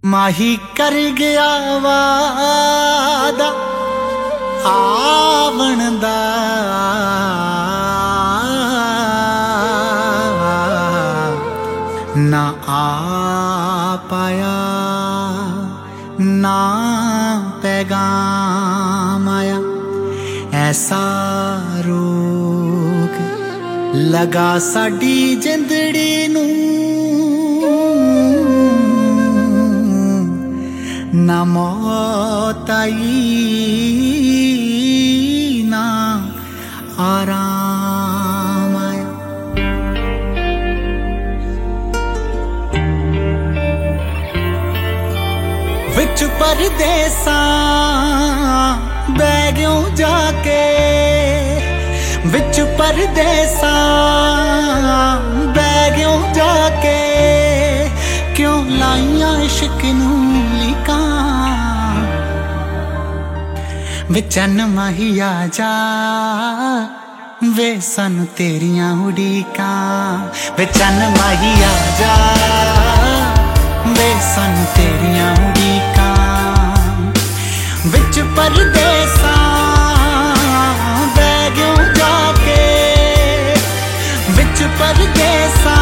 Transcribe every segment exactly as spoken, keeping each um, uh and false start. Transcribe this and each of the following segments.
माही कर गया वादा आवन दा, ना आ पाया ना पैगाम आया। ऐसा रोग लगा साडी जिंदड़ी नूं, ना मौत आई ना आराम आया। विच परदेसां बह गयूं जाके, विच परदेसां बह गयूं जाके, क्यों लाइयां इश्क नूं लीकां। वे चन्न माही आ जा वे सानू तेरियां उड़ीकां, वे चन्न माही आ जा वे सानू तेरियां उड़ीकां। विच परदेसां बह गयूं जाके, विच परदेसां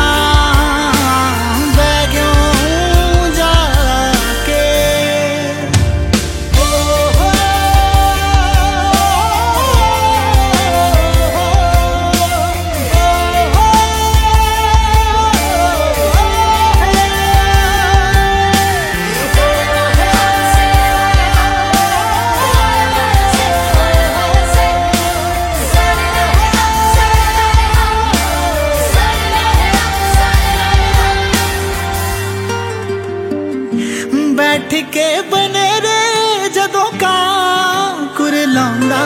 बैठ के बनेरे जदों कां कुरलांदा,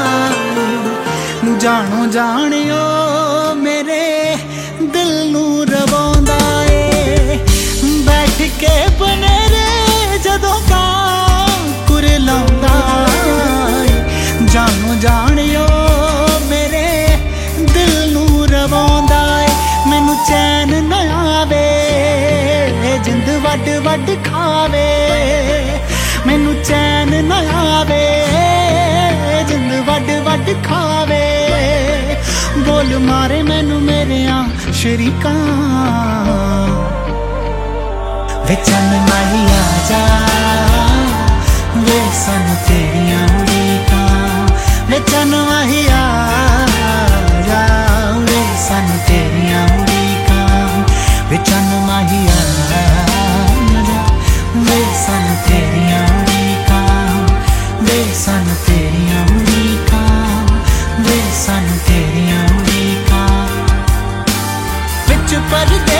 जानो जानियो मेरे दिल नूं रवांदा ए। बैठ के बनेरे जदों कां कुरलांदा, जानो जानियो मेरे दिल नूं रवांदा ए। मैनू चैन ना आवे जिंद वड वड खावे, मैनू चैन ना आवे जिंद वड वड खावे। बोल मारे मैनू मेरे शरीकां, वे चन्न माही आ जा वे सानू तेरियां उड़ीकां, वे चन्न माही आ जा वे सानू तेरियां उड़ीकां, वे चन्न माही आ वे सानू तेरियां उड़ीकां, वे सानू तेरियां उड़ीकां, वे सानू तेरियां उड़ीकां। विच परदे